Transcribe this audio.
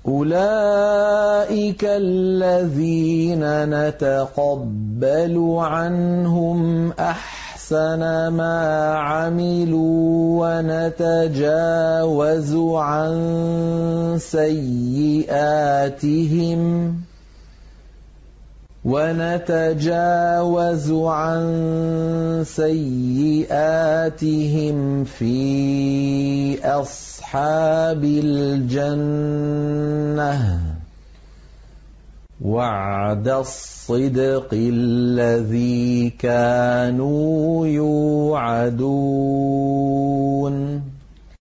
أولئك الذين نتقبل عنهم أحسن ما عملوا ونتجاوز عن سيئاتهم في أصحاب الجنة وعد الصدق الذي كانوا يوعدون